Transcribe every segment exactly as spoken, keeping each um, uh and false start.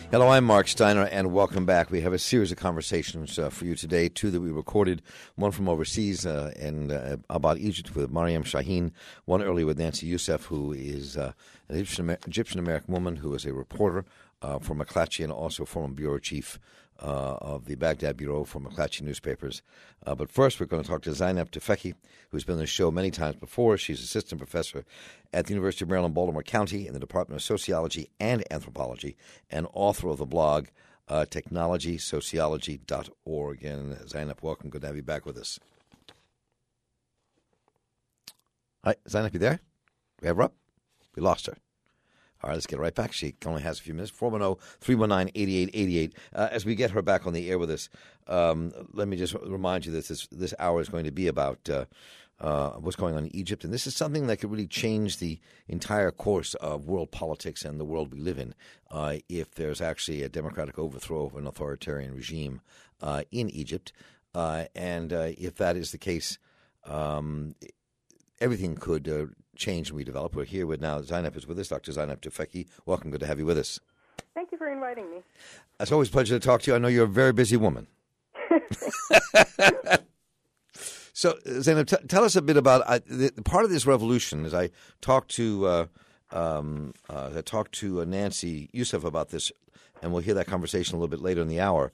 Hello, I'm Mark Steiner, and welcome back. We have a series of conversations uh, for you today, two that we recorded, one from overseas uh, and uh, about Egypt with Mariam Shaheen, one earlier with Nancy Youssef, who is uh, an Egyptian, Egyptian-American woman who is a reporter uh, for McClatchy and also former bureau chief uh, of the Baghdad Bureau for McClatchy newspapers. Uh, but first, we're going to talk to Zainab Tufekci, who's been on the show many times before. She's assistant professor at the University of Maryland, Baltimore County in the Department of Sociology and Anthropology, and author of the blog uh, technology sociology dot org. And Zainab, welcome. Good to have you back with us. Hi, Zainab, you there? We have her up? We lost her. All right, let's get right back. She only has a few minutes. four one zero, three one nine, eight eight eight eight. Uh, as we get her back on the air with us, um, let me just remind you that this, this hour is going to be about uh, uh, what's going on in Egypt. And this is something that could really change the entire course of world politics and the world we live in uh, if there's actually a democratic overthrow of an authoritarian regime uh, in Egypt. Uh, and uh, if that is the case, um, everything could uh, change and redevelop. We're here with now Zainab is with us, Doctor Zainab Tufekci. Welcome. Good to have you with us. Thank you for inviting me. It's always a pleasure to talk to you. I know you're a very busy woman. So, Zainab, t- tell us a bit about uh, the, the part of this revolution. As I talked to uh, um, uh, I talked to uh, Nancy Youssef about this, and we'll hear that conversation a little bit later in the hour.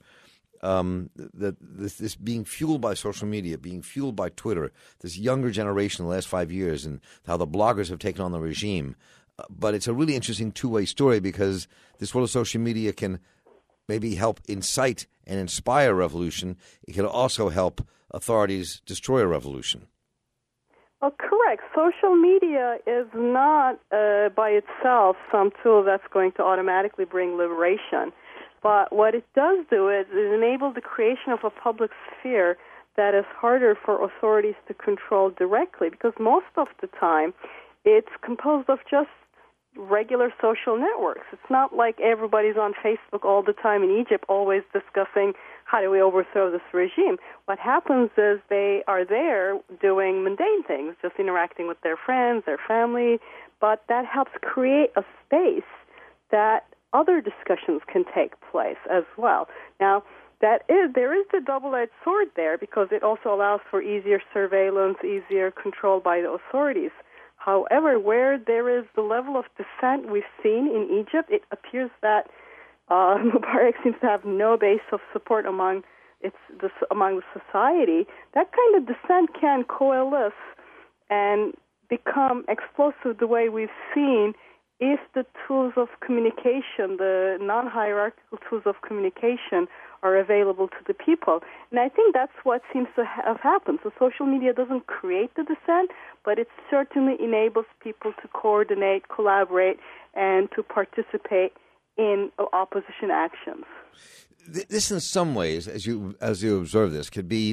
Um, that this, this being fueled by social media, being fueled by Twitter, this younger generation in the last five years, and how the bloggers have taken on the regime. Uh, but it's a really interesting two-way story because this world of social media can maybe help incite and inspire a revolution. It can also help authorities destroy a revolution. Well, correct. Social media is not uh, by itself some tool that's going to automatically bring liberation. But what it does do is it enable the creation of a public sphere that is harder for authorities to control directly, because most of the time it's composed of just regular social networks. It's not like everybody's on Facebook all the time in Egypt always discussing how do we overthrow this regime. What happens is they are there doing mundane things, just interacting with their friends, their family, but that helps create a space that other discussions can take place as well. Now, that is there is the double-edged sword there because it also allows for easier surveillance, easier control by the authorities. However, where there is the level of dissent we've seen in Egypt, it appears that uh, Mubarak seems to have no base of support among its the, among the society. That kind of dissent can coalesce and become explosive the way we've seen if the tools of communication, the non-hierarchical tools of communication, are available to the people. And I think that's what seems to have happened. So social media doesn't create the dissent, but it certainly enables people to coordinate, collaborate, and to participate in opposition actions. This, in some ways, as you as you observe this, could be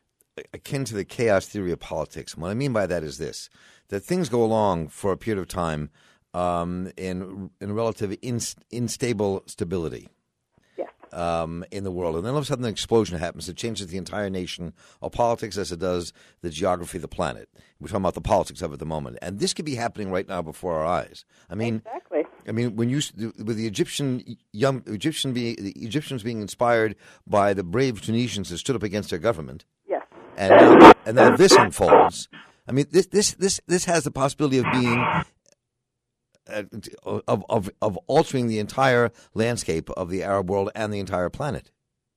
akin to the chaos theory of politics. And what I mean by that is this, that things go along for a period of time Um, in in relative inst- unstable stability yes. um, in the world. And then all of a sudden an explosion happens. It changes the entire nation of politics as it does the geography of the planet. We're talking about the politics of it at the moment. And this could be happening right now before our eyes. I mean, exactly. I mean, when you with the Egyptian young Egyptian being the Egyptians being inspired by the brave Tunisians that stood up against their government. Yes. And now, and now this unfolds. I mean, this this this this has the possibility of being Of, of of altering the entire landscape of the Arab world and the entire planet.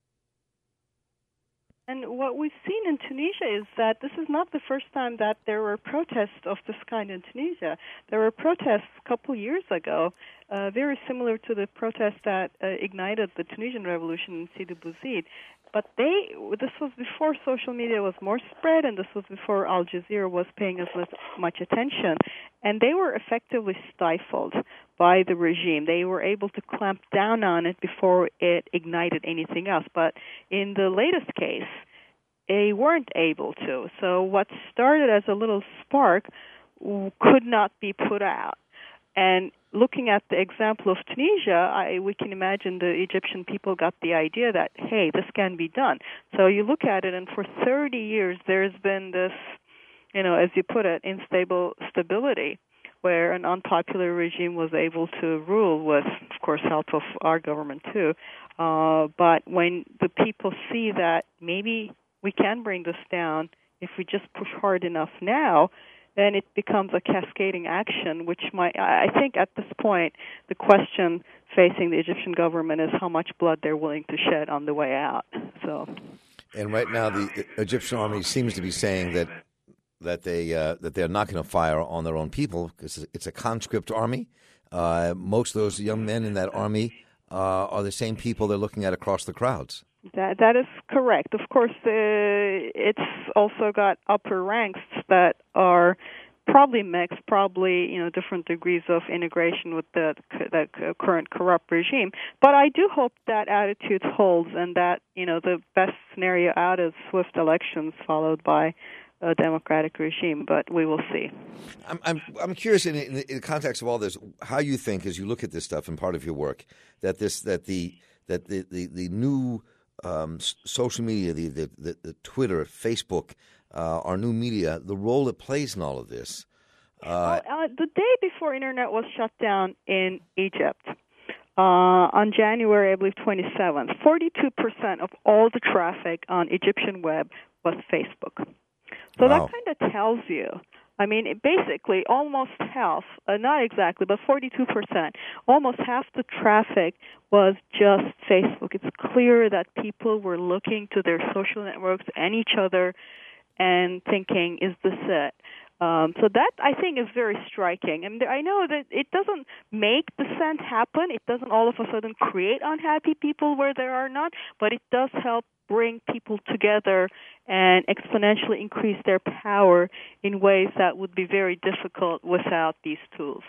And what we've seen in Tunisia is that this is not the first time that there were protests of this kind in Tunisia. There were protests a couple years ago, uh, very similar to the protests that uh, ignited the Tunisian revolution in Sidi Bouzid. But they, this was before social media was more spread, and this was before Al Jazeera was paying as much, much attention. And they were effectively stifled by the regime. They were able to clamp down on it before it ignited anything else. But in the latest case, they weren't able to. So what started as a little spark could not be put out. And looking at the example of Tunisia, I, we can imagine the Egyptian people got the idea that, hey, this can be done. So you look at it, and for thirty years there's been this, you know, as you put it, unstable stability, where an unpopular regime was able to rule with, of course, help of our government too. Uh, but when the people see that maybe we can bring this down if we just push hard enough now, then it becomes a cascading action, which might, I think at this point, the question facing the Egyptian government is how much blood they're willing to shed on the way out. So, and right now the Egyptian army seems to be saying that that they uh, that they're not going to fire on their own people because it's a conscript army. Uh, most of those young men in that army uh, are the same people they're looking at across the crowds. That that is correct. Of course, uh, it's also got upper ranks that are probably mixed, probably you know different degrees of integration with the the current corrupt regime. But I do hope that attitude holds, and that you know the best scenario out is swift elections followed by a democratic regime. But we will see. I'm I'm, I'm curious in, in the context of all this, how you think, as you look at this stuff and part of your work, that this that the that the the, the new Um, social media, the, the, the, the Twitter, Facebook, uh, our new media, the role it plays in all of this. Uh, well, uh, the day before Internet was shut down in Egypt, uh, on January, I believe, twenty-seventh, forty-two percent of all the traffic on Egyptian web was Facebook. So wow. that kind of tells you. I mean, it basically, almost half, uh, not exactly, but forty-two percent, almost half the traffic was just Facebook. It's clear that people were looking to their social networks and each other and thinking, is this it? Um, so that, I think, is very striking. And I know that it doesn't make dissent happen. It doesn't all of a sudden create unhappy people where there are not, but it does help bring people together and exponentially increase their power in ways that would be very difficult without these tools.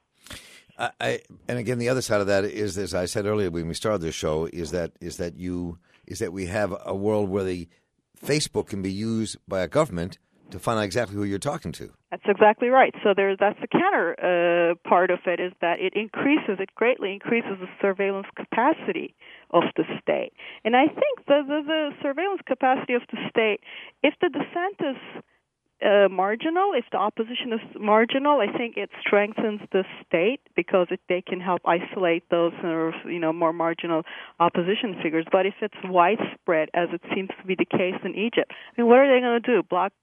I, I, and again, the other side of that is, as I said earlier when we started this show, is that is that you is that we have a world where the Facebook can be used by a government to find out exactly who you're talking to. That's exactly right. So there, that's the counter uh, part of it, is that it increases, it greatly increases the surveillance capacity of the state. And I think the, the, the surveillance capacity of the state, if the dissent is uh, marginal, if the opposition is marginal, I think it strengthens the state because it, they can help isolate those sort of, you know, more marginal opposition figures. But if it's widespread, as it seems to be the case in Egypt, I mean, what are they going to do? Block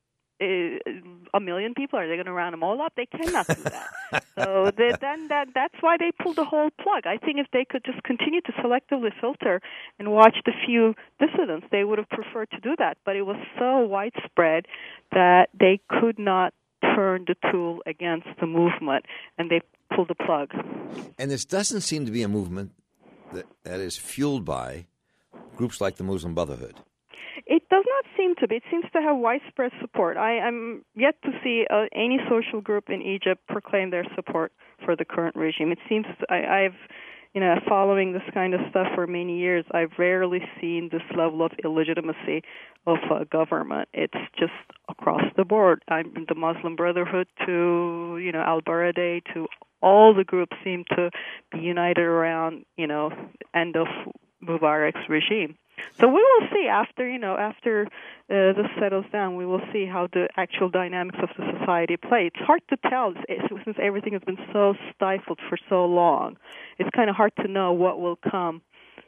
a million people? Are they going to round them all up? They cannot do that. So they, then that that's why they pulled the whole plug. I think if they could just continue to selectively filter and watch the few dissidents, they would have preferred to do that. But it was so widespread that they could not turn the tool against the movement, and they pulled the plug. And this doesn't seem to be a movement that, that is fueled by groups like the Muslim Brotherhood. It does not seem to be. It seems to have widespread support. I am yet to see uh, any social group in Egypt proclaim their support for the current regime. It seems I, I've, you know, following this kind of stuff for many years, I've rarely seen this level of illegitimacy of a government. It's just across the board. I'm the Muslim Brotherhood to, you know, Al-Baradei to all the groups seem to be united around, you know, end of Mubarak's regime. So we will see after, you know, after uh, this settles down, we will see how the actual dynamics of the society play. It's hard to tell since everything has been so stifled for so long. It's kind of hard to know what will come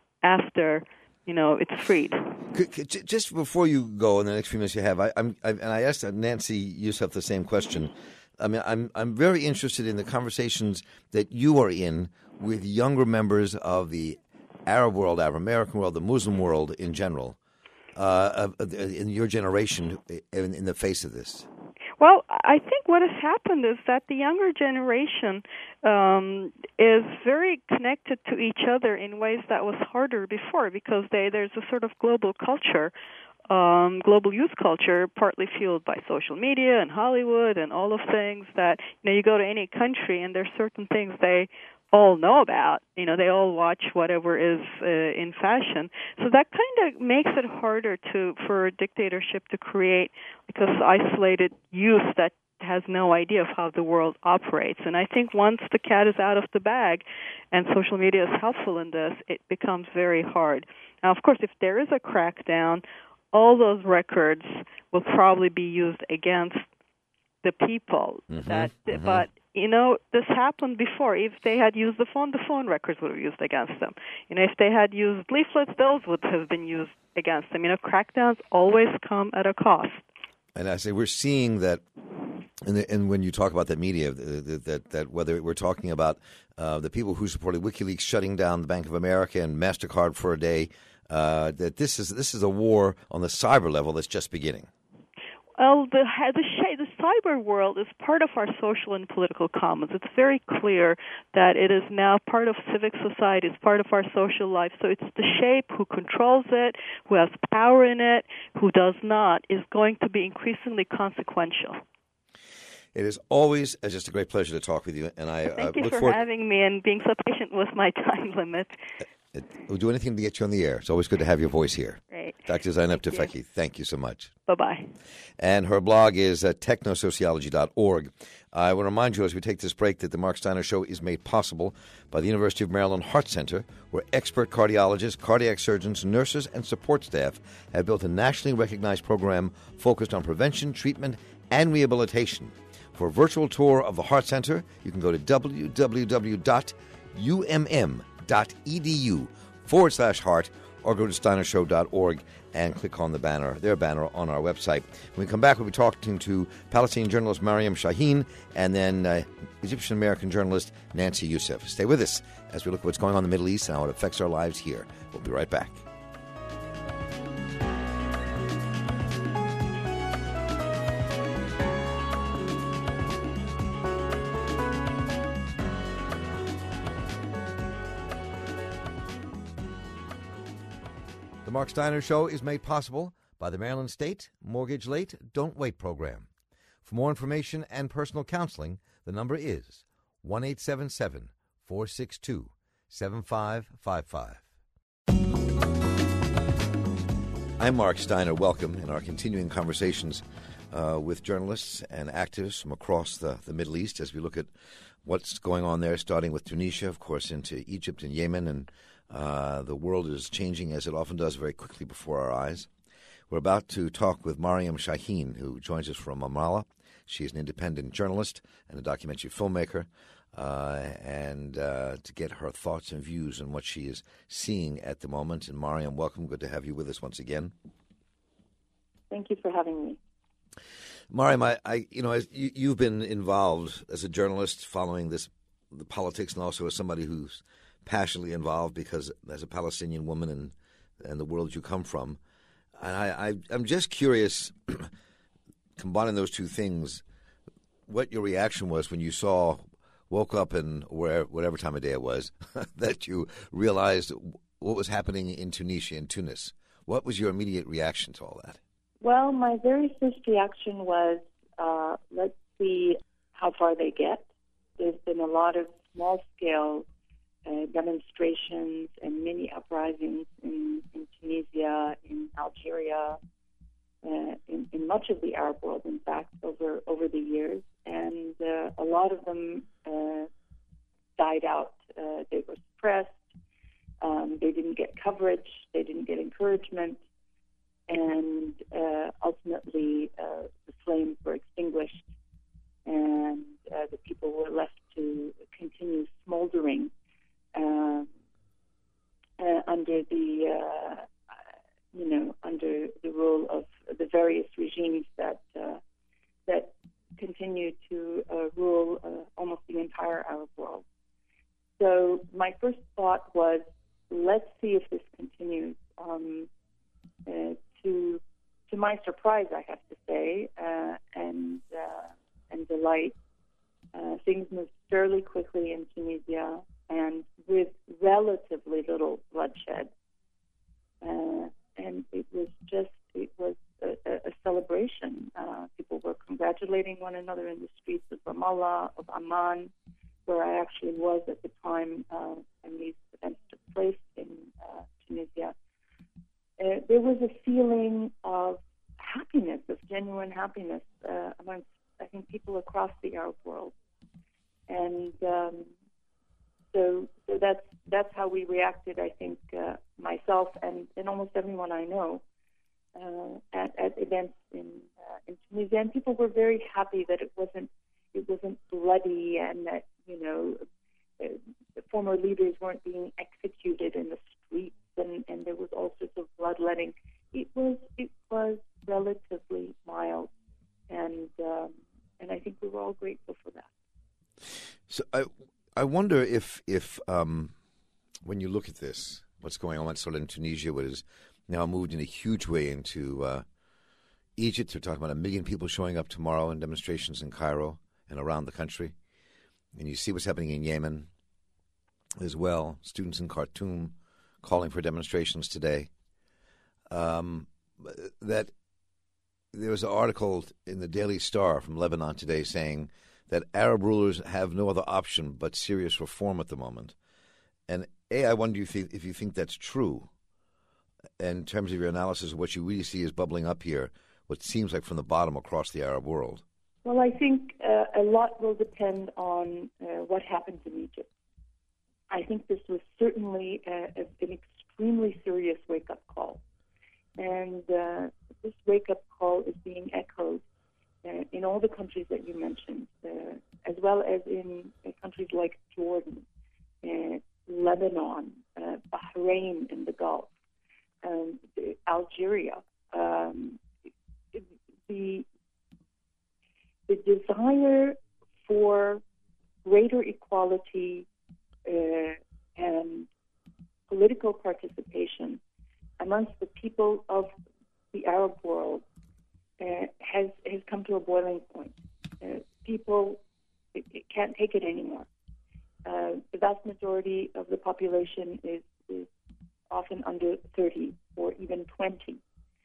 after, you know, it's freed. Just before you go, in the next few minutes you have, I, I'm, I, and I asked Nancy Youssef the same question. I mean, I'm I'm very interested in the conversations that you are in with younger members of the Arab world, Arab American world, the Muslim world in general, uh, in your generation, in, in the face of this? Well, I think what has happened is that the younger generation um, is very connected to each other in ways that was harder before because they, there's a sort of global culture, um, global youth culture, partly fueled by social media and Hollywood and all of things that, you know, you go to any country and there's certain things they all know about. You know, they all watch whatever is uh, in fashion. So that kind of makes it harder to for a dictatorship to create because isolated youth that has no idea of how the world operates. And I think once the cat is out of the bag and social media is helpful in this, it becomes very hard. Now, of course, if there is a crackdown, all those records will probably be used against the people. Mm-hmm, that, mm-hmm. But you know, this happened before. If they had used the phone, the phone records would have been used against them. You know, if they had used leaflets, those would have been used against them. You know, crackdowns always come at a cost. And I say we're seeing that, and, and when you talk about that media, that that, that whether we're talking about uh, the people who supported WikiLeaks shutting down the Bank of America and MasterCard for a day, uh, that this is this is a war on the cyber level that's just beginning. Well, the the, the cyber world is part of our social and political commons. It's very clear that it is now part of civic society. It's part of our social life. So it's the shape who controls it, who has power in it, who does not, is going to be increasingly consequential. It is always uh, just a great pleasure to talk with you, and I thank uh, you look for forward having me and being so patient with my time limit. Uh, we'll do anything to get you on the air. It's always good to have your voice here. Great. Doctor Zeynep Thank Tufekci, you. Thank you so much. Bye-bye. And her blog is uh, technosociology dot org. I will remind you as we take this break that the Mark Steiner Show is made possible by the University of Maryland Heart Center, where expert cardiologists, cardiac surgeons, nurses, and support staff have built a nationally recognized program focused on prevention, treatment, and rehabilitation. For a virtual tour of the Heart Center, you can go to w w w dot u m m dot e d u forward slash heart or go to steiner show dot org and click on the banner, their banner on our website. When we come back, we'll be talking to Palestinian journalist Mariam Shaheen and then uh, Egyptian-American journalist Nancy Youssef. Stay with us as we look at what's going on in the Middle East and how it affects our lives here. We'll be right back. The Mark Steiner Show is made possible by the Maryland State Mortgage Late Don't Wait program. For more information and personal counseling, the number is one eight seven seven, four six two, seven five five five. I'm Mark Steiner. Welcome in our continuing conversations uh, with journalists and activists from across the, the Middle East as we look at what's going on there, starting with Tunisia, of course, into Egypt and Yemen, and Uh, the world is changing, as it often does, very quickly before our eyes. We're about to talk with Mariam Shaheen, who joins us from Ramallah. She is an independent journalist and a documentary filmmaker, uh, and uh, to get her thoughts and views on what she is seeing at the moment. And Mariam, welcome. Good to have you with us once again. Thank you for having me. Mariam, I, I you know, as you, you've been involved as a journalist following this, the politics, and also as somebody who's passionately involved because as a Palestinian woman and and the world you come from. And I, I, I'm just curious, combining those two things, what your reaction was when you saw, woke up and where, whatever time of day it was, that you realized what was happening in Tunisia, in Tunis. What was your immediate reaction to all that? Well, my very first reaction was, uh, let's see how far they get. There's been a lot of small-scale Uh, demonstrations and mini uprisings in, in Tunisia, in Algeria, uh, in, in much of the Arab world, in fact, over, over the years. And uh, a lot of them uh, died out. Uh, they were suppressed. Um, they didn't get coverage. They didn't get encouragement. And uh, ultimately, uh, the flames were extinguished, and uh, the people were left to continue smoldering Uh, uh, under the, uh, you know, under the rule of the various regimes that uh, that continue to uh, rule uh, almost the entire Arab world. So my first thought was, let's see if this continues. Um, uh, to to my surprise, I have to say, uh, and uh, and delight, uh, things moved fairly quickly in Tunisia, and with relatively little bloodshed. Uh, and it was just, it was a, a celebration. Uh, people were congratulating one another in the streets of Ramallah, of Amman, where I actually was at the time uh, when these events took place in uh, Tunisia. Uh, there was a feeling of happiness, of genuine happiness uh, amongst, I think, people across the Arab world. And um, So, so that's that's how we reacted. I think uh, myself and, and almost everyone I know uh, at, at events in uh, in Tunisia, and people were very happy that it wasn't it wasn't bloody and that, you know, uh, the former leaders weren't being executed in the streets and, and there was all sorts of bloodletting. It was it was relatively mild, and um, and I think we were all grateful for that. So I I wonder if if um, when you look at this, what's going on sort of in Tunisia, what is now moved in a huge way into uh, Egypt. They're talking about a million people showing up tomorrow in demonstrations in Cairo and around the country. And you see what's happening in Yemen as well. Students in Khartoum calling for demonstrations today. Um, that there was an article in the Daily Star from Lebanon today saying that Arab rulers have no other option but serious reform at the moment. And A, I wonder if you, if you think that's true in terms of your analysis of what you really see is bubbling up here, what seems like from the bottom across the Arab world. Well, I think uh, a lot will depend on uh, what happens in Egypt. I think this was certainly uh, an extremely serious wake-up call. And uh, this wake-up call is being echoed uh, in all the countries that you mentioned, uh, as well as in uh, countries like Jordan, uh, Lebanon, uh, Bahrain in the Gulf, um, Algeria. Um, the, the desire for greater equality uh, and political participation amongst the people of the Arab world uh, has has come to a boiling point. Uh, people it, it can't take it anymore. Uh, the vast majority of the population is, is often under thirty or even twenty.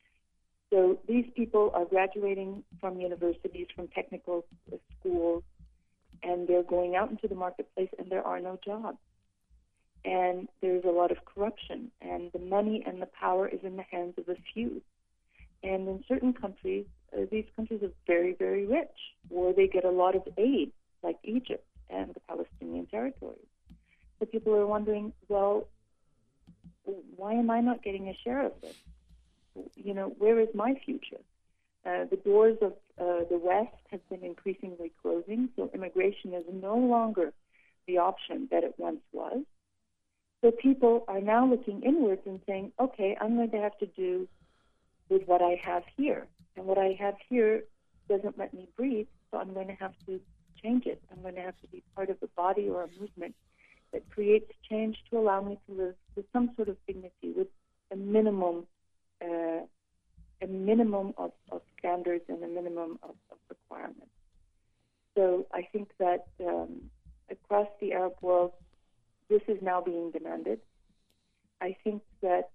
So these people are graduating from universities, from technical schools, and they're going out into the marketplace, and there are no jobs. And there's a lot of corruption, and the money and the power is in the hands of a few. And in certain countries, uh, these countries are very, very rich, or they get a lot of aid, like Egypt and the Palestinian territories. So people are wondering, well, why am I not getting a share of this? You know, where is my future? Uh, the doors of uh, the West have been increasingly closing, so immigration is no longer the option that it once was. So people are now looking inwards and saying, okay, I'm going to have to do with what I have here. And what I have here doesn't let me breathe, so I'm going to have to change it. I'm going to have to be part of a body or a movement that creates change to allow me to live with some sort of dignity, with a minimum uh, a minimum of, of standards and a minimum of, of requirements. So I think that um, across the Arab world, this is now being demanded. I think that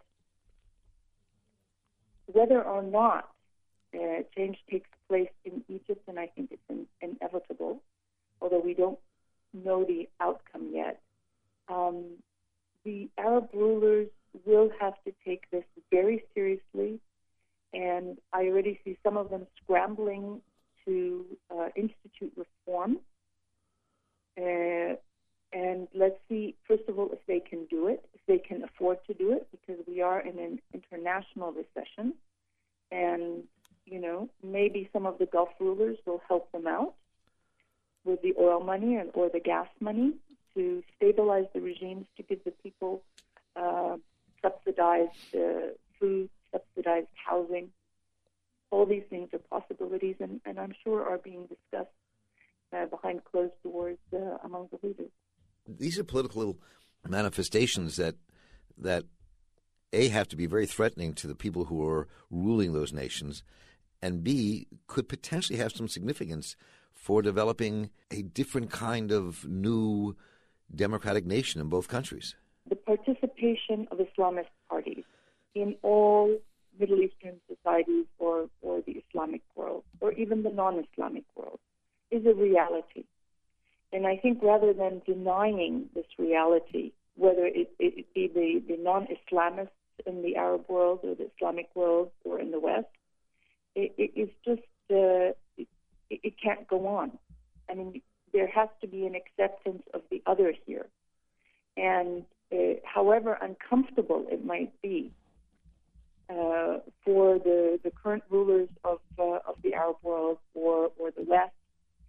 whether or not uh, change takes place in Egypt, and I think it's in, inevitable, although we don't know the outcome yet, um, the Arab rulers will have to take this very seriously, and I already see some of them scrambling to uh, institute reform. Uh, and let's see, first of all, if they can do it, if they can afford to do it, because we are in an international recession. And, you know, maybe some of the Gulf rulers will help them out with the oil money and, or the gas money to stabilize the regimes, to give the people uh, subsidized uh, food, subsidized housing. All these things are possibilities, and, and I'm sure are being discussed uh, behind closed doors uh, among the leaders. These are political manifestations that that A, have to be very threatening to the people who are ruling those nations, and B, could potentially have some significance for developing a different kind of new democratic nation in both countries. The participation of Islamist parties in all Middle Eastern societies or, or the Islamic world, or even the non-Islamic world, is a reality. And I think rather than denying this reality, whether it, it be the, the non-Islamists in the Arab world or the Islamic world or in the West, it, it, it's just, uh, it, it can't go on. I mean, there has to be an acceptance of the other here. And uh, however uncomfortable it might be uh, for the, the current rulers of, uh, of the Arab world or, or the West,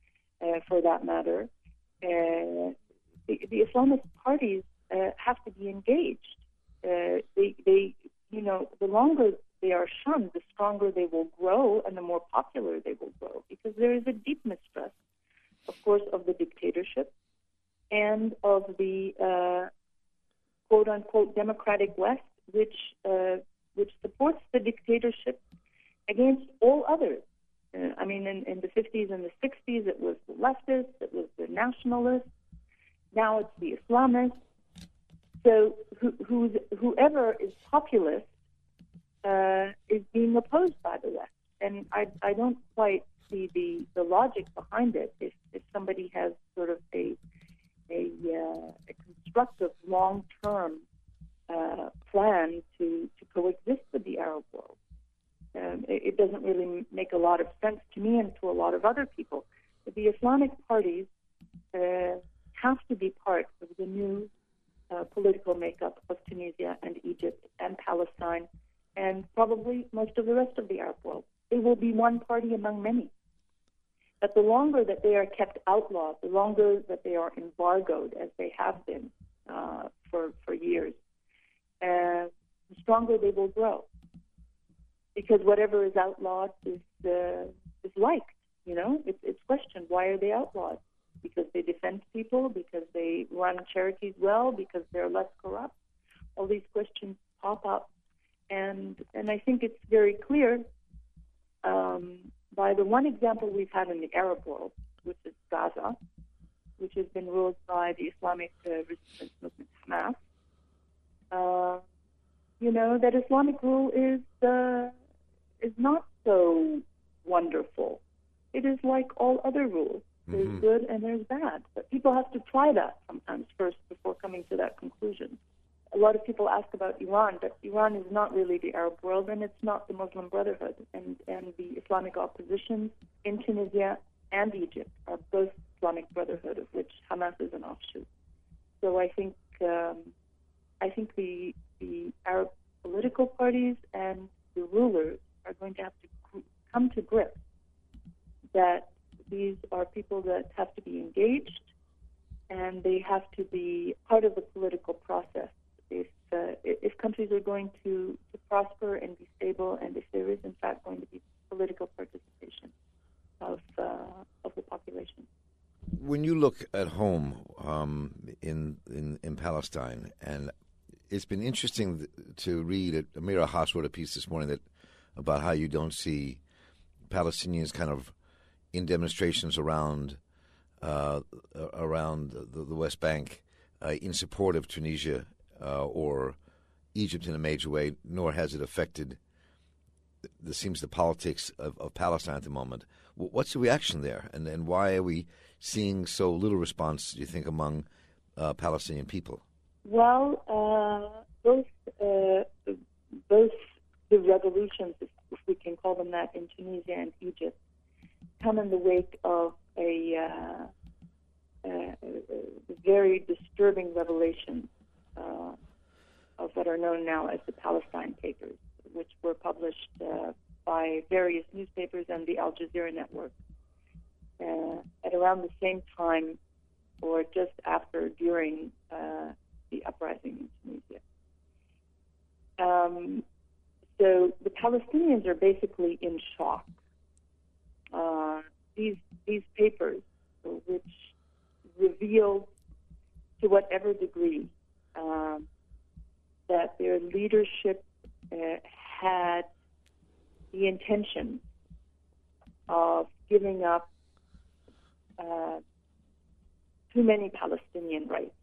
uh, for that matter, uh, the, the Islamist parties uh, have to be engaged. Uh, they, they, you know, the longer they are shunned, the stronger they will grow and the more popular they will grow, because there is a deep mistrust, of course, of the dictatorship and of the uh, quote-unquote democratic West, which uh, which supports the dictatorship against all others. Uh, I mean, in, in the fifties and the sixties, it was the leftists, it was the nationalists. Now it's the Islamists. So who, who's, whoever is populist uh, is being opposed by the West. And I, I don't quite see the, the logic behind it. If, if somebody has sort of a, a, uh, a constructive long-term uh, plan to, to coexist with the Arab world, um, it, it doesn't really make a lot of sense to me and to a lot of other people. But the Islamic parties uh, have to be part of the new uh, political makeup of Tunisia and Egypt and Palestine and probably most of the rest of the Arab world. They will be one party among many. But the longer that they are kept outlawed, the longer that they are embargoed, as they have been uh, for, for years, uh, the stronger they will grow. Because whatever is outlawed is uh, is liked, you know? It's, it's questioned, why are they outlawed? Because they defend people, because they run charities well, because they're less corrupt. All these questions pop up. And, and I think it's very clear um, by the one example we've had in the Arab world, which is Gaza, which has been ruled by the Islamic uh, resistance movement Hamas, uh, you know, that Islamic rule is uh, is not so wonderful. It is like all other rules. There's mm-hmm. good and there's bad. But people have to try that sometimes first before coming to that conclusion. A lot of people ask about Iran, but Iran is not really the Arab world, and it's not the Muslim Brotherhood. And, and the Islamic opposition in Tunisia and Egypt are both Islamic Brotherhood, of which Hamas is an offshoot. So I think um, I think the the Arab political parties and the rulers are going to have to gr- come to grips that these are people that have to be engaged, and they have to be part of the political process. If uh, if countries are going to, to prosper and be stable, and if there is in fact going to be political participation of uh, of the population. When you look at home um, in, in in Palestine, and it's been interesting to read. Amira Haas wrote a piece this morning that about how you don't see Palestinians kind of in demonstrations around uh, around the, the West Bank uh, in support of Tunisia uh, or Egypt in a major way, nor has it affected, it seems, the politics of, of Palestine at the moment. What's the reaction there, and, and why are we seeing so little response, do you think, among uh, Palestinian people? Well, uh, both uh, both the revolutions, if, if we can call them that, in Tunisia and Egypt, come in the wake of a, uh, uh, a very disturbing revelation uh, of what are known now as the Palestine Papers, which were published uh, by various newspapers and the Al Jazeera network uh, at around the same time or just after, during uh, the uprising in Tunisia. Um, so the Palestinians are basically in shock. Uh, these these papers, which reveal to whatever degree um, that their leadership uh, had the intention of giving up uh, too many Palestinian rights,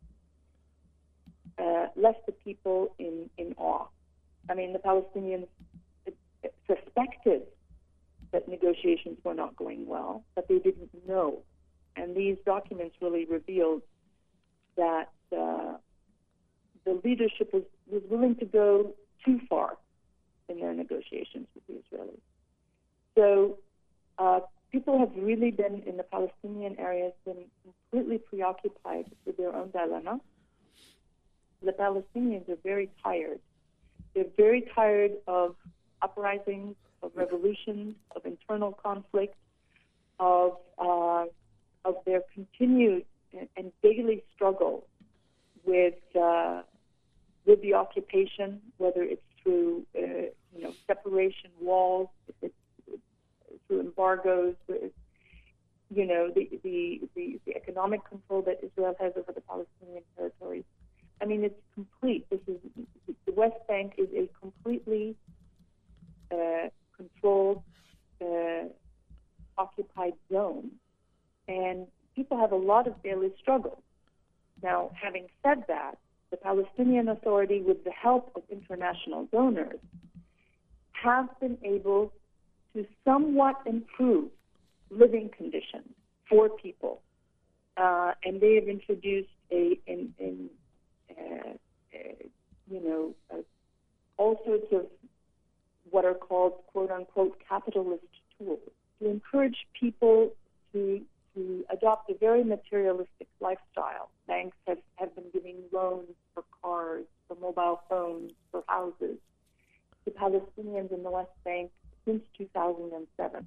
uh, left the people in, in awe. I mean, the Palestinians suspected that negotiations were not going well, but they didn't know. And these documents really revealed that uh, the leadership was, was willing to go too far in their negotiations with the Israelis. So uh, people have really been, in the Palestinian areas, been completely preoccupied with their own dilemma. The Palestinians are very tired. They're very tired of uprisings, of revolutions, of internal conflict, of uh, of their continued and daily struggle with uh, with the occupation, whether it's through uh, you know separation walls, if it's through embargoes, you know the, the the the economic control that Israel has over the Palestinian territories. I mean, it's complete. This is the West Bank is a completely uh, controlled, uh, occupied zone, and people have a lot of daily struggles. Now, having said that, the Palestinian Authority, with the help of international donors, have been able to somewhat improve living conditions for people, uh, and they have introduced a, in, in uh, uh, you know, uh, all sorts of what are called "quote unquote" capitalist tools to encourage people to to adopt a very materialistic lifestyle. Banks have, have been giving loans for cars, for mobile phones, for houses to Palestinians in the West Bank since two thousand seven.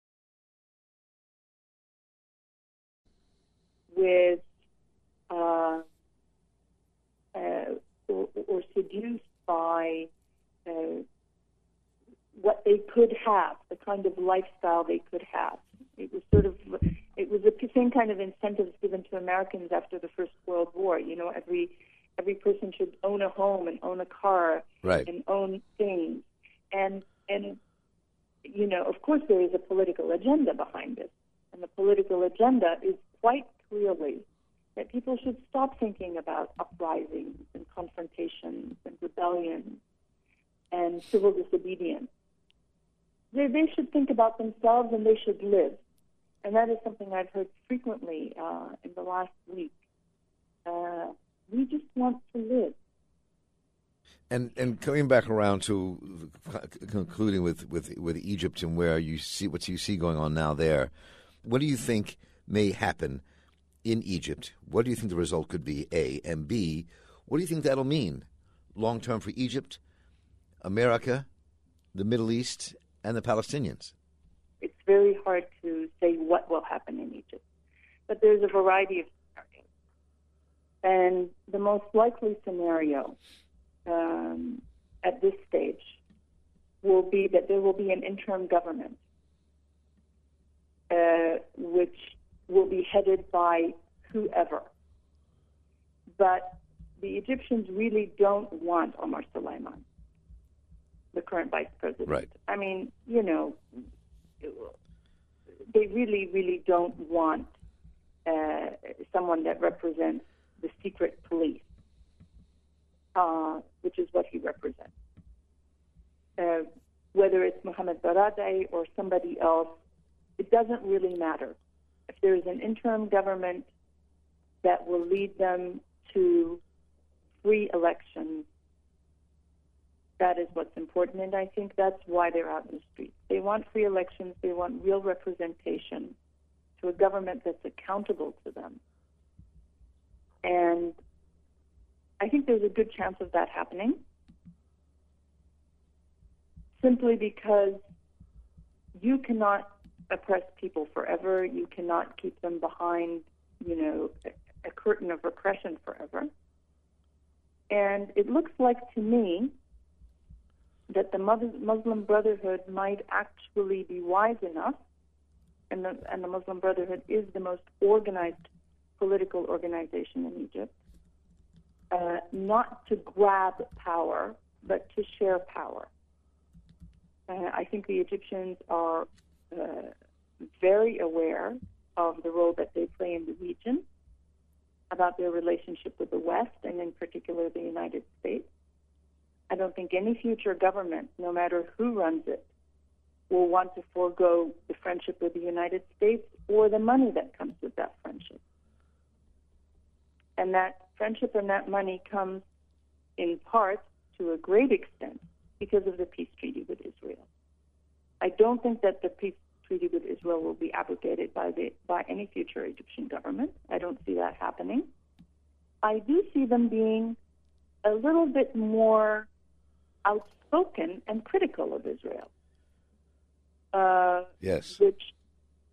With uh, uh, or, or seduced by uh, what they could have, the kind of lifestyle they could have. It was sort of, it was the same kind of incentives given to Americans after the First World War. You know, every every person should own a home and own a car, right, and own things. And and you know, of course, there is a political agenda behind this, and the political agenda is quite clearly that people should stop thinking about uprisings and confrontations and rebellions and civil disobedience. They, they should think about themselves and they should live. And that is something I've heard frequently uh, in the last week. Uh, we just want to live. And and coming back around to concluding with, with, with Egypt and where you see what you see going on now there, what do you think may happen in Egypt? What do you think the result could be, A? And B, what do you think that'll mean long term for Egypt, America, the Middle East, and the Palestinians? It's very hard to say what will happen in Egypt, but there's a variety of scenarios. And the most likely scenario um, at this stage will be that there will be an interim government, uh, which will be headed by whoever. But the Egyptians really don't want Omar Suleiman, the current vice president. Right. I mean, you know, they really, really don't want uh, someone that represents the secret police, uh, which is what he represents. Uh, whether it's Mohamed Baradei or somebody else, it doesn't really matter. If there is an interim government that will lead them to free elections, that is what's important, and I think that's why they're out in the streets. They want free elections. They want real representation to a government that's accountable to them. And I think there's a good chance of that happening, simply because you cannot oppress people forever. You cannot keep them behind, you know, a, a curtain of repression forever. And it looks like to me that the Muslim Brotherhood might actually be wise enough, and the, and the Muslim Brotherhood is the most organized political organization in Egypt, uh, not to grab power, but to share power. Uh, I think the Egyptians are uh, very aware of the role that they play in the region, about their relationship with the West, and in particular the United States. I don't think any future government, no matter who runs it, will want to forego the friendship with the United States or the money that comes with that friendship. And that friendship and that money comes in part, to a great extent, because of the peace treaty with Israel. I don't think that the peace treaty with Israel will be abrogated by the by any future Egyptian government. I don't see that happening. I do see them being a little bit more outspoken and critical of Israel. Uh, yes. Which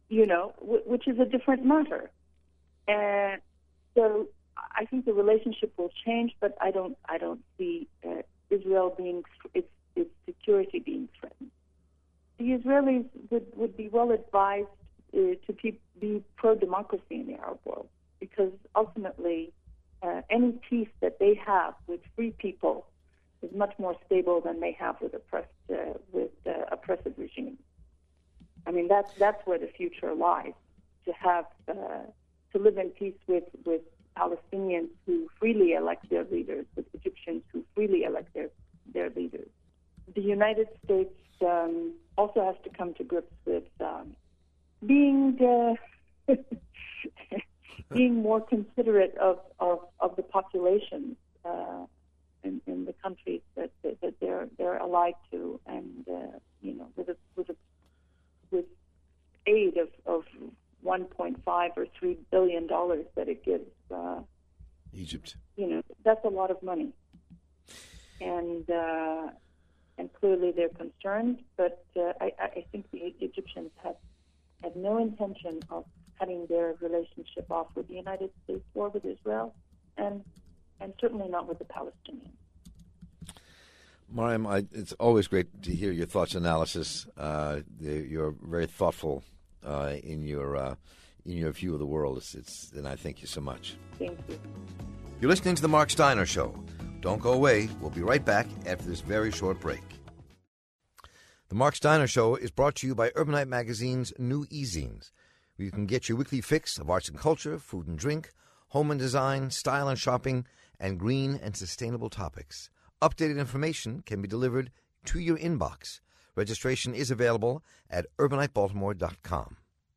you know, w- which is a different matter. And so I think the relationship will change, but I don't I don't see uh, Israel being its its security being threatened. The Israelis would, would be well advised uh, to be, be pro-democracy in the Arab world, because ultimately uh, any peace that they have with free people is much more stable than they have with oppressed uh, with uh, oppressive regimes. I mean, that's that's where the future lies. To have uh, to live in peace with, with Palestinians who freely elect their leaders, with Egyptians who freely elect their their leaders. The United States um, also has to come to grips with um, being uh, being more considerate of, of, of the populations uh, in, in the countries that, that, that they're they're allied to, and uh, you know, with a, with a, with aid of, of one point five or three billion dollars that it gives uh, Egypt. You know, that's a lot of money, and uh, and clearly they're concerned. But uh, I, I think the Egyptians have have no intention of cutting their relationship off with the United States or with Israel, and and certainly not with the Palestinians. Mariam, I, it's always great to hear your thoughts and analysis. Uh, the, you're very thoughtful uh, in your uh, in your view of the world. It's, it's, and I thank you so much. Thank you. You're listening to The Mark Steiner Show. Don't go away. We'll be right back after this very short break. The Mark Steiner Show is brought to you by Urbanite Magazine's new e-zines, where you can get your weekly fix of arts and culture, food and drink, home and design, style and shopping, and green and sustainable topics. Updated information can be delivered to your inbox. Registration is available at urbanite baltimore dot com.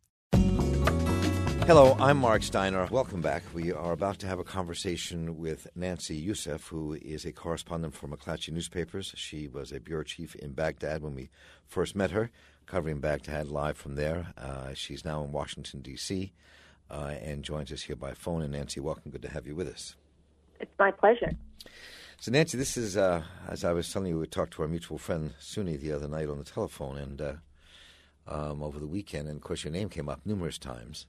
Hello, I'm Mark Steiner. Welcome back. We are about to have a conversation with Nancy Youssef, who is a correspondent for McClatchy Newspapers. She was a bureau chief in Baghdad when we first met her, covering Baghdad live from there. Uh, she's now in Washington, D C, uh, and joins us here by phone. And Nancy, welcome. Good to have you with us. It's my pleasure. So, Nancy, this is, uh, as I was telling you, we talked to our mutual friend, Suni, the other night on the telephone, and uh, um, over the weekend, and, of course, your name came up numerous times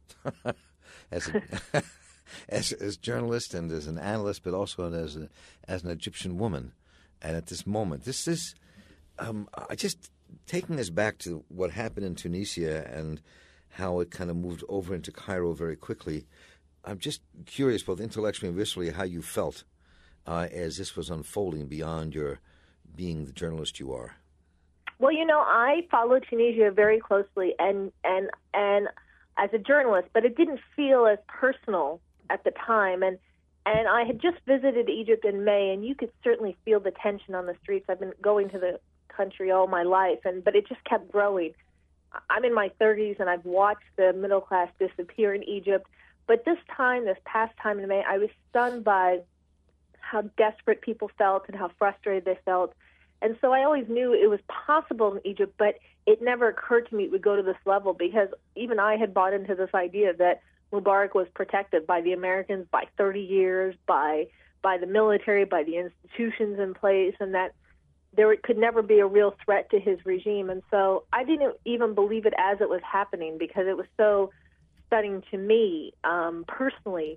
as, a, as as journalist and as an analyst, but also as, a, as an Egyptian woman. And at this moment, this is um, I just taking us back to what happened in Tunisia and how it kind of moved over into Cairo very quickly. I'm just curious, both intellectually and viscerally, how you felt Uh, as this was unfolding beyond your being the journalist you are. Well, you know, I followed Tunisia very closely and, and, and as a journalist, but it didn't feel as personal at the time. And, and I had just visited Egypt in May, and you could certainly feel the tension on the streets. I've been going to the country all my life, and but it just kept growing. I'm in my thirties, and I've watched the middle class disappear in Egypt. But this time, this past time in May, I was stunned by how desperate people felt and how frustrated they felt. And so I always knew it was possible in Egypt, but it never occurred to me it would go to this level, because even I had bought into this idea that Mubarak was protected by the Americans by thirty years, by by the military, by the institutions in place, and that there could never be a real threat to his regime. And so I didn't even believe it as it was happening, because it was so stunning to me um, personally.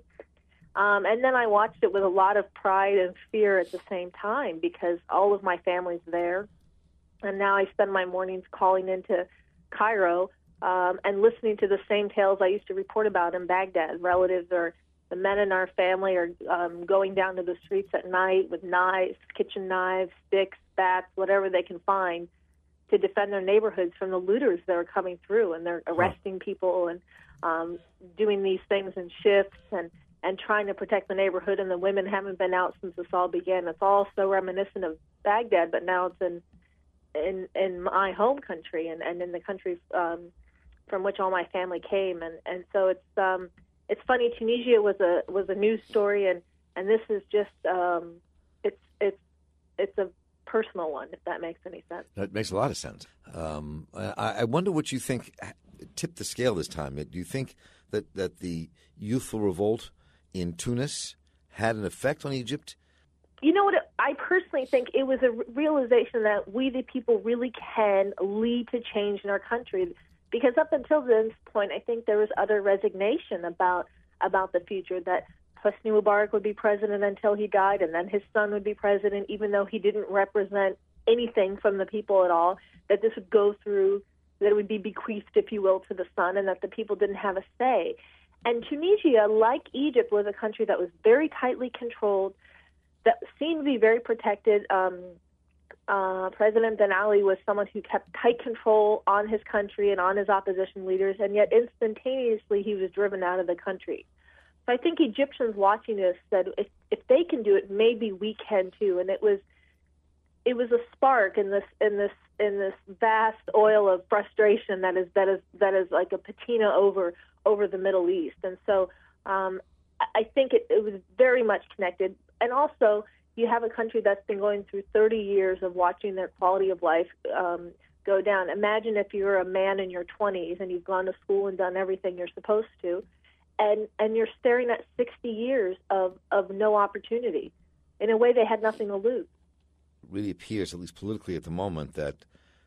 Um, and then I watched it with a lot of pride and fear at the same time, because all of my family's there. And now I spend my mornings calling into Cairo um, and listening to the same tales I used to report about in Baghdad. Relatives or the men in our family are um, going down to the streets at night with knives, kitchen knives, sticks, bats, whatever they can find to defend their neighborhoods from the looters that are coming through. And they're arresting people and um, doing these things in shifts and and trying to protect the neighborhood, and the women haven't been out since this all began. It's all so reminiscent of Baghdad, but now it's in in, in my home country and, and in the country um, from which all my family came. And, and so it's um, it's funny. Tunisia was a was a news story, and, and this is just um, it's it's it's a personal one, if that makes any sense. That makes a lot of sense. Um, I, I wonder what you think tipped the scale this time. Do you think that, that the youthful revolt in Tunis had an effect on Egypt? You know what? I personally think it was a realization that we, the people, really can lead to change in our country. because up until this point, I think there was utter resignation about about the future, that Hosni Mubarak would be president until he died, and then his son would be president, even though he didn't represent anything from the people at all, that this would go through, that it would be bequeathed, if you will, to the son, and that the people didn't have a say. And Tunisia, like Egypt, was a country that was very tightly controlled, that seemed to be very protected. Um, uh, President Ben Ali was someone who kept tight control on his country and on his opposition leaders, and yet instantaneously he was driven out of the country. So I think Egyptians watching this said, if, if they can do it, maybe we can too. And it was it was a spark in this in this in this vast oil of frustration that is that is that is like a patina over over the Middle East. And so um, I think it, it was very much connected. And also, you have a country that's been going through thirty years of watching their quality of life um, go down. Imagine if you're a man in your twenties and you've gone to school and done everything you're supposed to, and and you're staring at sixty years of, of no opportunity. In a way, they had nothing to lose. It really appears, at least politically at the moment, that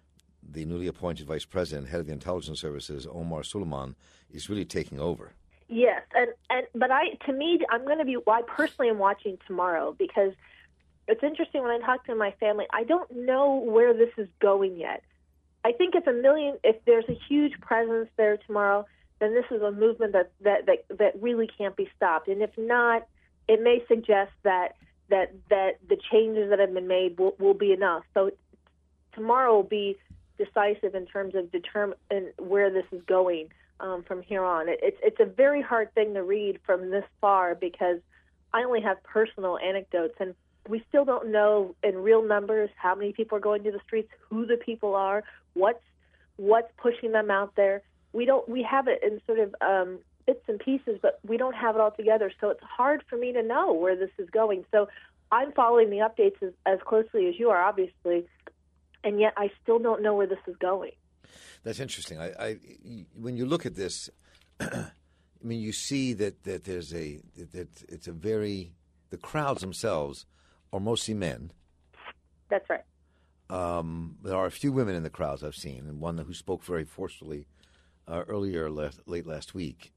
the newly appointed vice president, head of the intelligence services, Omar Suleiman, is really taking over. Yes, and, and but I to me, I'm going to be. I personally am watching tomorrow, because it's interesting when I talk to my family. I don't know where this is going yet. I think if a million, if there's a huge presence there tomorrow, then this is a movement that that that, that really can't be stopped. And if not, it may suggest that that that the changes that have been made will, will be enough. So tomorrow will be decisive in terms of determine where this is going um, from here on. It, it's it's a very hard thing to read from this far, because I only have personal anecdotes, and we still don't know in real numbers how many people are going to the streets, who the people are, what's what's pushing them out there. We don't. We have it in sort of um, bits and pieces, but we don't have it all together. So it's hard for me to know where this is going. So I'm following the updates as, as closely as you are, obviously, and yet I still don't know where this is going. That's interesting. I, I when you look at this, I mean, you see that, that there's a that it's a very the crowds themselves are mostly men. That's right. Um, there are a few women in the crowds I've seen, and one who spoke very forcefully uh, earlier last, late last week.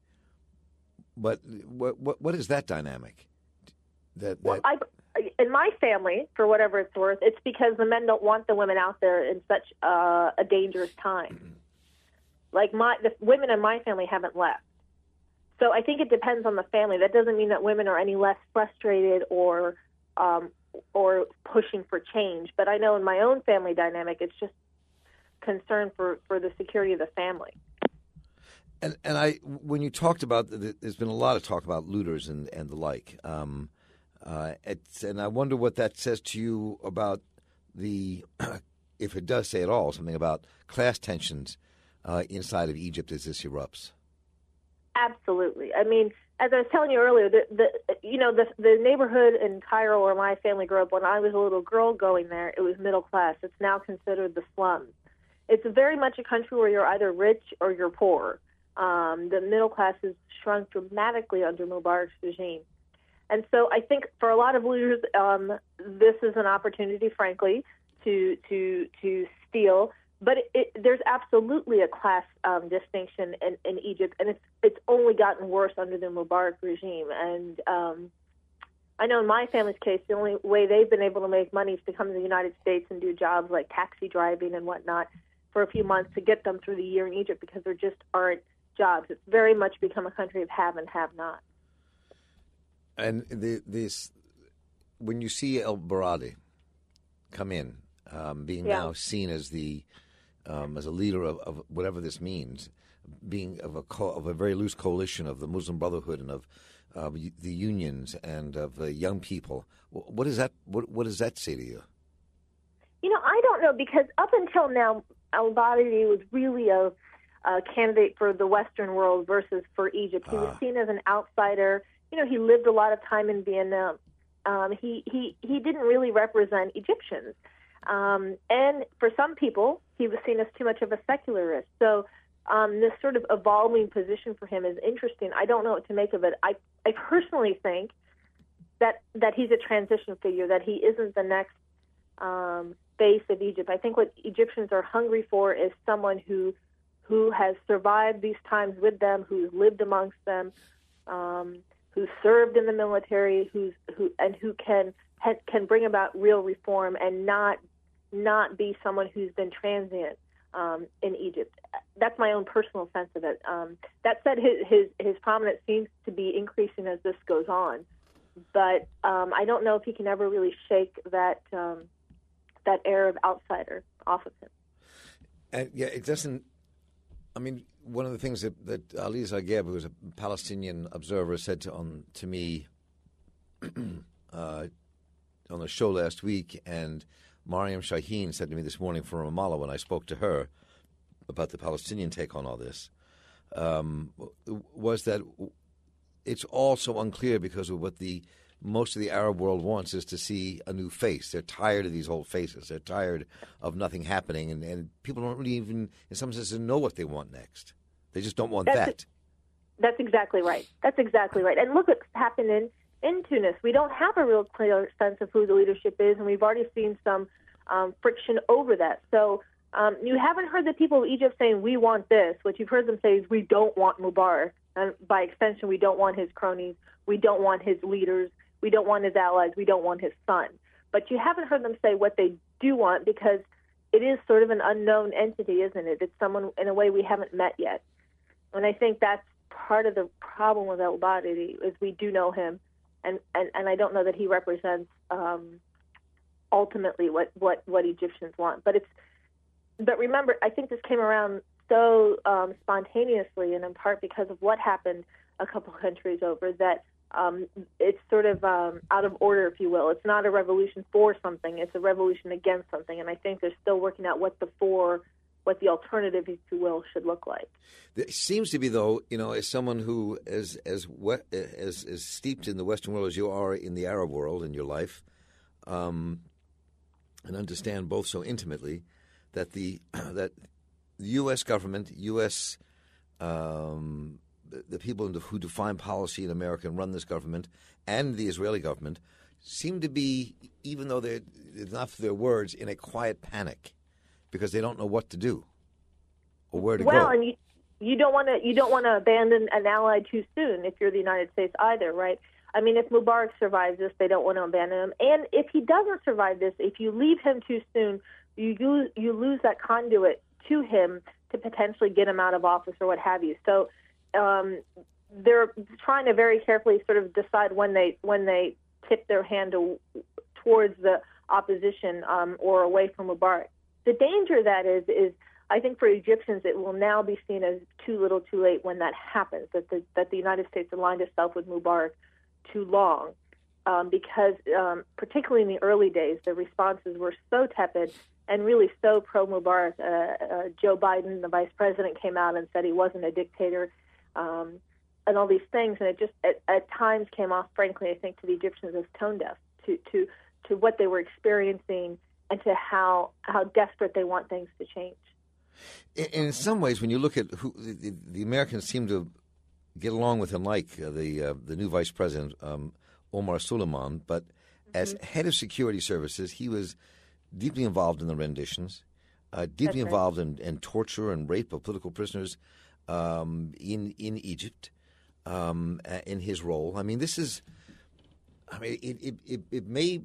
But what, what what is that dynamic? That, that well, I, in my family, for whatever it's worth, it's because the men don't want the women out there in such uh, a dangerous time. Like my the women in my family haven't left. So I think it depends on the family. That doesn't mean that women are any less frustrated or um, or pushing for change. But I know in my own family dynamic, it's just concern for, for the security of the family. And and I, when you talked about, there's been a lot of talk about looters and, and the like. Um, uh, it's, and I wonder what that says to you about the, if it does say at all, something about class tensions uh, inside of Egypt as this erupts. Absolutely. I mean, as I was telling you earlier, the, the you know the the neighborhood in Cairo where my family grew up, when I was a little girl going there, it was middle class. It's now considered the slums. It's very much a country where you're either rich or you're poor. Um, the middle class has shrunk dramatically under Mubarak's regime. And so I think for a lot of looters, um, this is an opportunity, frankly, to to to steal. But it, it, there's absolutely a class um, distinction in, in Egypt, and it's it's only gotten worse under the Mubarak regime. And um, I know in my family's case, the only way they've been able to make money is to come to the United States and do jobs like taxi driving and whatnot for a few months to get them through the year in Egypt, because there just aren't jobs. It's very much become a country of have and have not. And the, this, when you see El Baradei come in, um, being Yeah. now seen as the um, as a leader of, of whatever this means, being of a co- of a very loose coalition of the Muslim Brotherhood and of uh, the unions and of uh, young people, what does that what, what does that say to you? You know, I don't know, because up until now, El Baradei was really a, a candidate for the Western world versus for Egypt. He ah. was seen as an outsider. You know, he lived a lot of time in Vietnam. Um, he, he, he didn't really represent Egyptians. Um, and for some people, he was seen as too much of a secularist. So um, this sort of evolving position for him is interesting. I don't know what to make of it. I, I personally think that, that he's a transition figure, that he isn't the next um, face of Egypt. I think what Egyptians are hungry for is someone who who has survived these times with them, who's lived amongst them, um, who's served in the military, who's who and who can can bring about real reform and not not be someone who's been transient um, in Egypt. That's my own personal sense of it. Um, that said, his, his his prominence seems to be increasing as this goes on, but um, I don't know if he can ever really shake that um, that air of outsider off of him. And yeah, it doesn't. I mean, one of the things that, that Ali Zagheb, who was a Palestinian observer, said to on to me uh, on the show last week, and Mariam Shaheen said to me this morning from Ramallah when I spoke to her about the Palestinian take on all this, um, was that it's all so unclear because of what the most of the Arab world wants is to see a new face. They're tired of these old faces. They're tired of nothing happening, and, and people don't really even, in some senses, know what they want next. They just don't want that's that. A, that's exactly right. That's exactly right. And look what's happened in, in Tunis. We don't have a real clear sense of who the leadership is, and we've already seen some um, friction over that. So um, you haven't heard the people of Egypt saying, we want this. What you've heard them say is, we don't want Mubarak. And by extension, we don't want his cronies. We don't want his leaders. We don't want his allies. We don't want his son. But you haven't heard them say what they do want, because it is sort of an unknown entity, isn't it? It's someone, in a way, we haven't met yet. And I think that's part of the problem with al-Baghdadi, is we do know him, and, and, and I don't know that he represents um, ultimately what, what, what Egyptians want. But it's but remember, I think this came around so um, spontaneously, and in part because of what happened a couple countries over, that Um, it's sort of um, out of order, if you will. It's not a revolution for something; it's a revolution against something. And I think they're still working out what the for, what the alternative, if you will, should look like. It seems to be, though, you know, as someone who is as we- as as steeped in the Western world as you are in the Arab world in your life, um, and understand both so intimately, that the that the U S government, U S um, the people who define policy in America and run this government, and the Israeli government, seem to be, even though they're enough their words, in a quiet panic because they don't know what to do or where to well, go. Well, and you you don't want to you don't want to abandon an ally too soon if you're the United States either, right? I mean, if Mubarak survives this, they don't want to abandon him. And if he doesn't survive this, if you leave him too soon, you lose, you lose that conduit to him to potentially get him out of office or what have you. So Um, they're trying to very carefully sort of decide when they when they tip their hand to, towards the opposition um, or away from Mubarak. The danger of that is is I think for Egyptians it will now be seen as too little, too late when that happens. That the that the United States aligned itself with Mubarak too long, um, because um, particularly in the early days the responses were so tepid and really so pro Mubarak. Uh, uh, Joe Biden, the vice president, came out and said he wasn't a dictator. Um, and all these things, and it just at, at times came off, frankly, I think, to the Egyptians as tone deaf to, to, to what they were experiencing and to how how desperate they want things to change. In, in some ways, when you look at who the, the Americans seem to get along with and like uh, the uh, the new vice president um, Omar Suleiman, but mm-hmm. as head of security services, he was deeply involved in the renditions, uh, deeply That's involved right. in, in torture and rape of political prisoners. Um, in in Egypt, um, in his role. I mean, this is. I mean, it, it it it may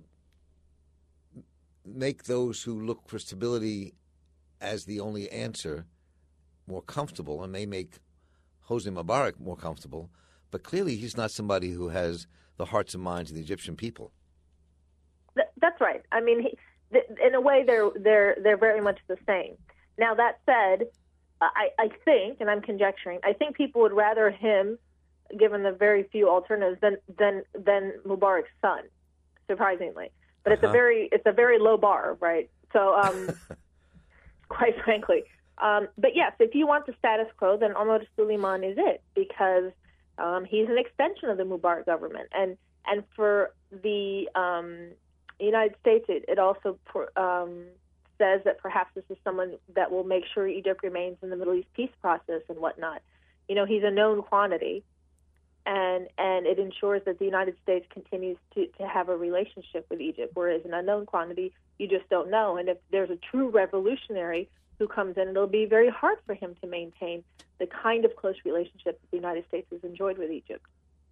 make those who look for stability as the only answer more comfortable, and may make Hosni Mubarak more comfortable. But clearly, he's not somebody who has the hearts and minds of the Egyptian people. Th- that's right. I mean, he, th- in a way, they're they're they're very much the same. Now, that said. I, I think, and I'm conjecturing, I think people would rather him, given the very few alternatives, than than than Mubarak's son, surprisingly. But it's uh-huh. a very it's a very low bar, right? So, um, quite frankly, um, but yes, if you want the status quo, then Omar Suleiman is it, because um, he's an extension of the Mubarak government, and and for the um, United States, it, it also. Um, says that perhaps this is someone that will make sure Egypt remains in the Middle East peace process and whatnot. You know, he's a known quantity, and and it ensures that the United States continues to, to have a relationship with Egypt, whereas an unknown quantity, you just don't know. And if there's a true revolutionary who comes in, it'll be very hard for him to maintain the kind of close relationship that the United States has enjoyed with Egypt.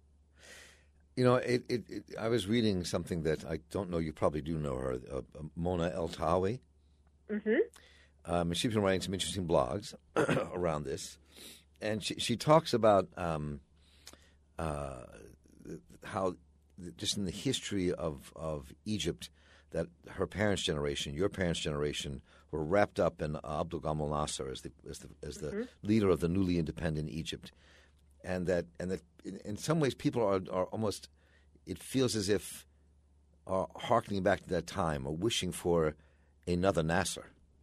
You know, it, it, it, I was reading something that I don't know, you probably do know her, uh, Mona El-Tahawi. Mm-hmm. Um, she's been writing some interesting blogs around this. And she, she talks about um, uh, how, just in the history of, of Egypt, that her parents' generation, your parents' generation, were wrapped up in Abdul Gamal Nasser as the as the as the mm-hmm. leader of the newly independent Egypt, and that and that in, in some ways people are are almost, it feels as if are hearkening back to that time or wishing for another Nasser.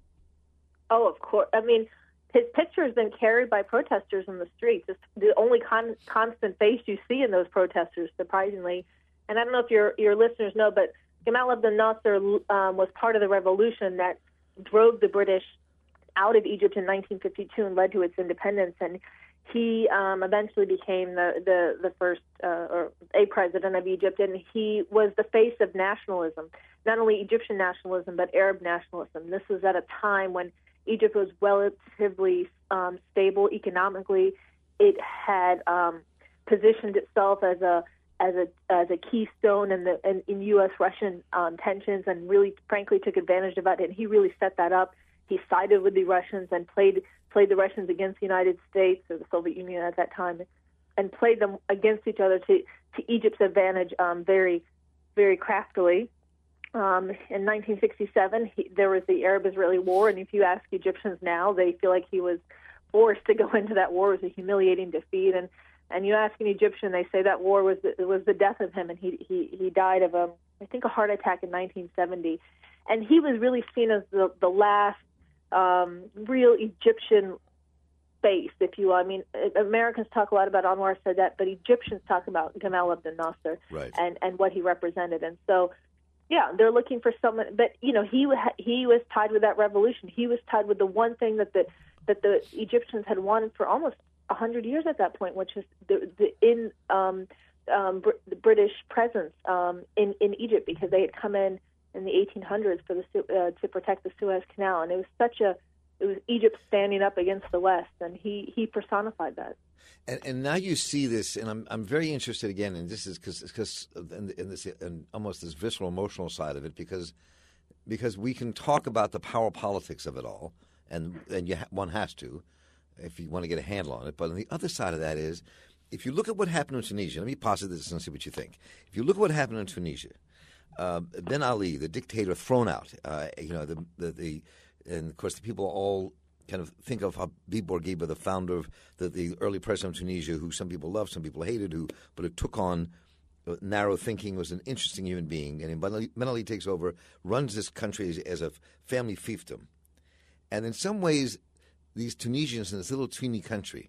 Oh, of course. I mean, his picture has been carried by protesters in the streets. It's the only con- constant face you see in those protesters, surprisingly. And I don't know if your your listeners know, but Gamal Abdel Nasser um, was part of the revolution that drove the British out of Egypt in nineteen fifty-two and led to its independence. And he um, eventually became the, the, the first uh, or a president of Egypt, and he was the face of nationalism, not only Egyptian nationalism, but Arab nationalism. This was at a time when Egypt was relatively um, stable economically. It had um, positioned itself as a as a as a keystone in the in, in U S Russian um, tensions, and really, frankly, took advantage of it. And he really set that up. He sided with the Russians and played played the Russians against the United States or the Soviet Union at that time, and played them against each other to to Egypt's advantage um, very very craftily. Um, in nineteen sixty-seven, he, there was the Arab-Israeli War, and if you ask Egyptians now, they feel like he was forced to go into that war. It was a humiliating defeat, and And you ask an Egyptian, they say that war was the, was the death of him, and he he he died of a I think a heart attack in nineteen seventy, and he was really seen as the the last um, real Egyptian face, if you will. I mean, Americans talk a lot about Anwar Sadat, but Egyptians talk about Gamal Abdel Nasser right. and and what he represented, and so. Yeah, they're looking for someone, but you know, he he was tied with that revolution. He was tied with the one thing that the that the Egyptians had wanted for almost a hundred years at that point, which is the, the in um, um, Br- the British presence um, in in Egypt, because they had come in in the eighteen hundreds for the uh, to protect the Suez Canal, and it was such a it was Egypt standing up against the West, and he he personified that. And, and now you see this, and I'm I'm very interested again, and this is because because in, in this and almost this visceral emotional side of it, because because we can talk about the power politics of it all, and and you ha- one has to, if you want to get a handle on it. But on the other side of that is, if you look at what happened in Tunisia, let me posit this and see what you think. If you look at what happened in Tunisia, uh, Ben Ali, the dictator, thrown out, uh, you know the the, the and of course the people all. Kind of think of Habib Bourguiba, the founder of the, the early president of Tunisia, who some people loved, some people hated, who but it took on uh, narrow thinking, was an interesting human being. And Ben Ali takes over, runs this country as, as a family fiefdom. And in some ways, these Tunisians in this little teeny country,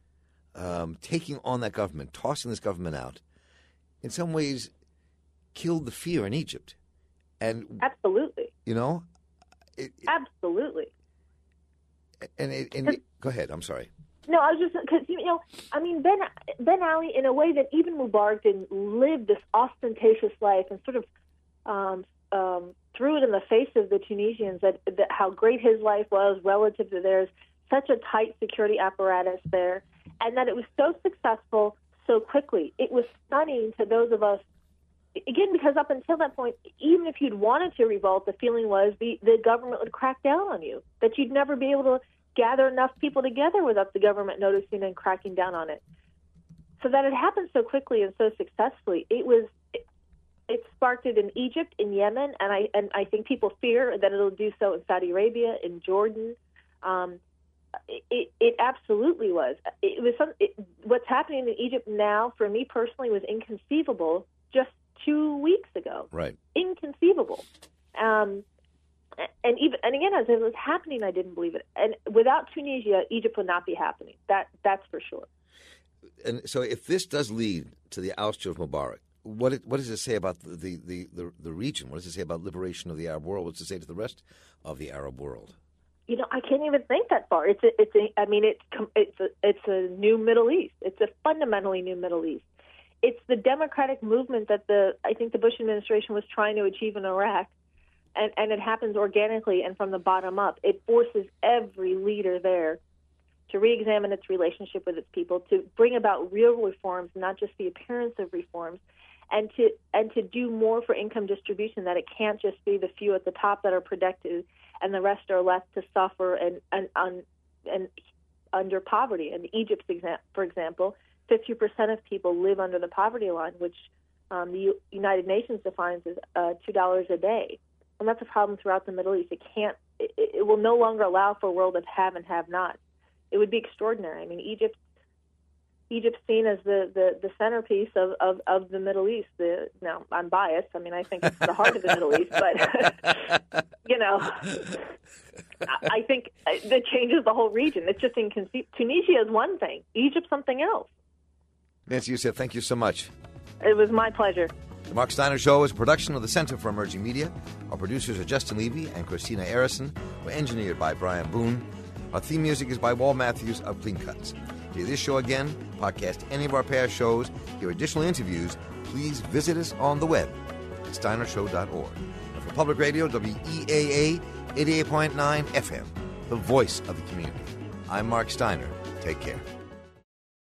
um, taking on that government, tossing this government out, in some ways killed the fear in Egypt. And absolutely. You know? It, it, absolutely. And, it, and it, go ahead. I'm sorry. No, I was just because you know, I mean, Ben Ben Ali, in a way that even Mubarak didn't live this ostentatious life, and sort of um, um, threw it in the face of the Tunisians that, that how great his life was relative to theirs. Such a tight security apparatus there, and that it was so successful so quickly. It was stunning to those of us. Again, because up until that point, even if you'd wanted to revolt, the feeling was the, the government would crack down on you, that you'd never be able to gather enough people together without the government noticing and cracking down on it. So that it happened so quickly and so successfully, it was it, it sparked it in Egypt, in Yemen, and I and I think people fear that it'll do so in Saudi Arabia, in Jordan. Um, it, it absolutely was. It was some, it, what's happening in Egypt now, for me personally, was inconceivable just two weeks ago. Right. Inconceivable. Um, and even and again, as it was happening, I didn't believe it. And without Tunisia, Egypt would not be happening. That that's for sure. And so, if this does lead to the ouster of Mubarak, what it, what does it say about the, the, the, the, the region? What does it say about liberation of the Arab world? What does it say to the rest of the Arab world? You know, I can't even think that far. It's a, it's a, I mean, it's it's a, it's a new Middle East. It's a fundamentally new Middle East. It's the democratic movement that the I think the Bush administration was trying to achieve in Iraq, and, and it happens organically and from the bottom up. It forces every leader there to re-examine its relationship with its people, to bring about real reforms, not just the appearance of reforms, and to and to do more for income distribution, that it can't just be the few at the top that are protected and the rest are left to suffer and and, and, and under poverty. In Egypt, for example, fifty percent of people live under the poverty line, which um, the United Nations defines as uh, two dollars a day. And that's a problem throughout the Middle East. It can't. It, it will no longer allow for a world of have and have-nots. It would be extraordinary. I mean, Egypt, Egypt's seen as the, the, the centerpiece of, of, of the Middle East. The, now, I'm biased. I mean, I think it's the heart of the Middle East. But, you know, I think that changes the whole region. It's just inconceivable. Tunisia is one thing. Egypt, something else. Nancy Youssef, thank you so much. It was my pleasure. The Mark Steiner Show is a production of the Center for Emerging Media. Our producers are Justin Levy and Christina Arison. We're engineered by Brian Boone. Our theme music is by Wal Matthews of Clean Cuts. To hear this show again, podcast any of our past shows, hear additional interviews, please visit us on the web at steiner show dot org. And for Public Radio, W E A A eighty-eight point nine F M, the voice of the community. I'm Mark Steiner. Take care.